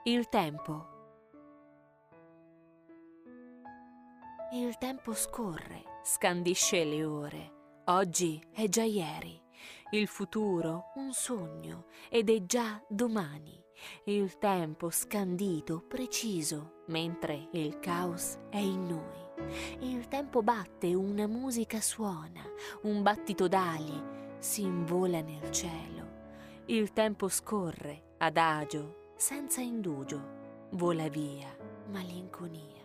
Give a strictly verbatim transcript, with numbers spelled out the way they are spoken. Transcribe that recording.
Il tempo. Il tempo scorre, scandisce le ore. Oggi è già ieri, il futuro un sogno ed è già domani. Il tempo scandito, preciso, mentre il caos è in noi. Il tempo batte, una musica suona, un battito d'ali si invola nel cielo. Il tempo scorre, adagio, senza indugio, vola via malinconia.